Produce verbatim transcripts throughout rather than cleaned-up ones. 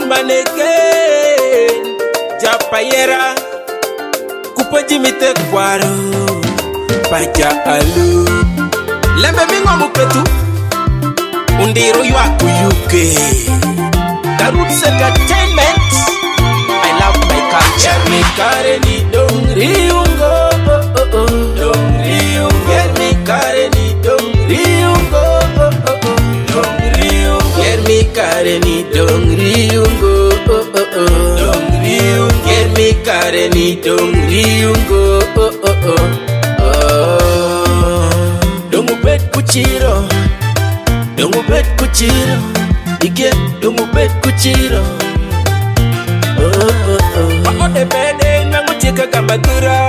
maneke Japayera Kupa jimite kwaro Paja alu Lembe mingo mupetu Undiro yu akuyuke Roots Entertainment. I love my culture. Get me kare ni dongri ungo, oh oh oh. Dongri ungo. Get me kare ni dongri ungo, oh oh oh. Dongri ungo. Get me kare ni dongri ungo, oh oh oh. Dongri ungo. Get me kare ni dongri ungo, oh oh oh. Oh. Dongu bet kuchiro, dongu bet kuchiro. Ike dungu bet kuchiro. Oh oh oh. Pako de bede nangu chika kambadura.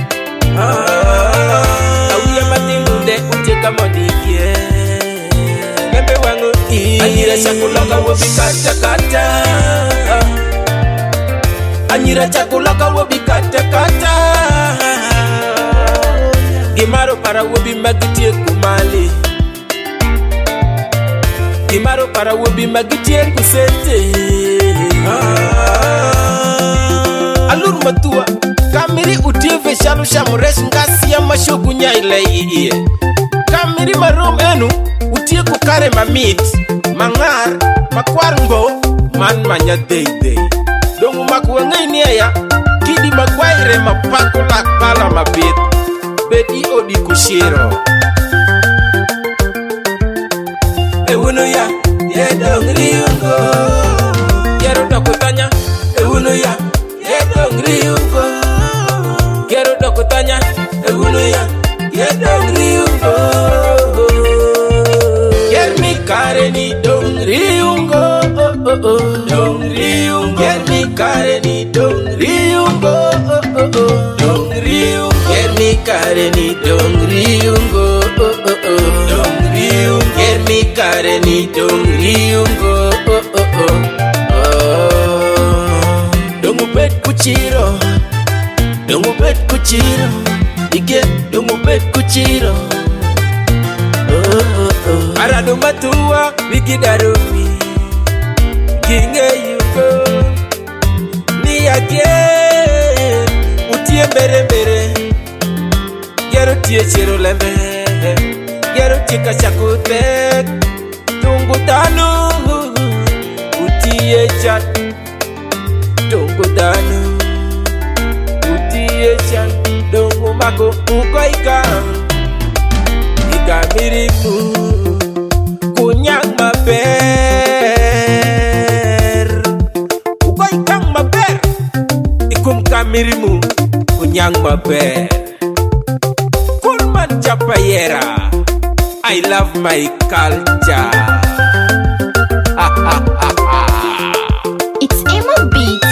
Ah. Auya mati munde uchika modikie. Lembe wangu i. Anyira chakuloka wobi kata kata. Anyira chakuloka wobi kata kata. Gimaro para wobi magitie kumali. Imaro para wobi magitie kusete. ah. Alur matua Kamiri utive shalu shamures ngasi ya mashogu nyaile iye. Kamiri marom enu utie kukare mamit. Mangar makwarngo man manya day day. Dongu makuwengai niya kidi magwaire mapako lakala mabit. Bedi odi kushiro. Ewuno ya, ye dongri ungo. Yero dokutanya, ewuno ya, ye dongri ungo. Yero dokutanya, ewuno ya, ye dongri ungo. Yer mi kare ni dongri ungo, oh oh oh. Dongri ungo. Yer mi kare ni dongri ungo, oh oh oh. Dongri ungo. Yer mi kare ni dongri ungo, oh oh oh. Dongri ungo. Yer mi kare ni dongri ungo, oh oh oh. Oh. Dongu bet kuchiro, dongu bet kuchiro. Ige dongu bet kuchiro. Oh oh oh. Arado matua wikidarumi. Kinge yuko ni again. Utie bere bere. Yero tie chiro lembe. Yero chika chakutek. Tungu danu utie chat. Tungu danu utie chat. Dungu mako uko ikang. Ika mirimu kunyang maber. Uko ikang maber. Ikum kamirimu kunyang maber. Kulman Japayera. I love my culture. It's Emo Beat.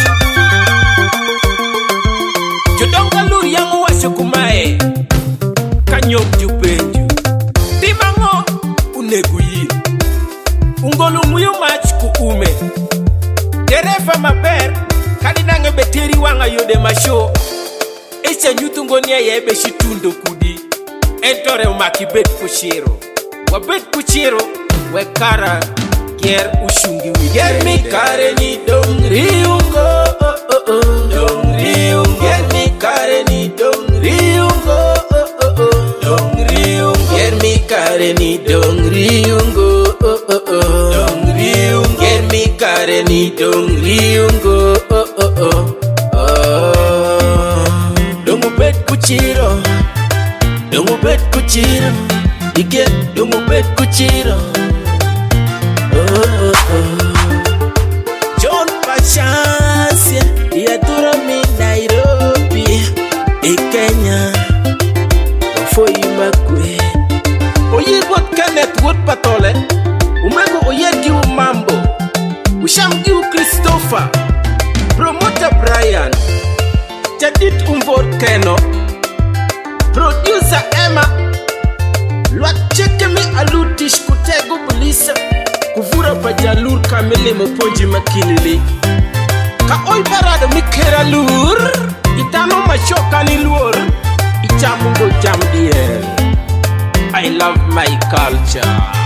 Jodonga luri yang wasukumae. Kanyom jupenju. Timango uneguyi. Ungolu muyo mach ku ume. Derefa maber. Kadinange beteri wanga yode masho. Echa nyutungonia yebe shitundo kudi. Entore umaki bet kushiro. Wa bet kuchiro we kara kier ushungi wi. Ger mi kare ni dongri ungo, oh oh oh. Dongri ungo. Ger mi kare ni dongri ungo, oh oh oh. Dongri ungo. Ger mi kare ni dongri ungo, oh oh oh. Dongri ungo. Ger mi kare ni dongri ungo, oh oh oh. Oh. Dongu bet kuchiro, dongu bet kuchiro. Ige dongu bet kuchiro. Oh oh oh. John Pachance yaturo mi Nairobi e Kenya. Foi makwe. Oye got Kenneth Wood Patole. Umego oye giu Mambo. Usham giu Christopher. Promoter Brian. Jadit Umvor Keno. Producer Emma. Lwat cheke mi alutish kutego bulisa. Kuvura pajalur kamele moponji makilili. Ka oi barado mi kera lur. Itano mashoka ni lur. Ichamungo jam diel. I love my culture.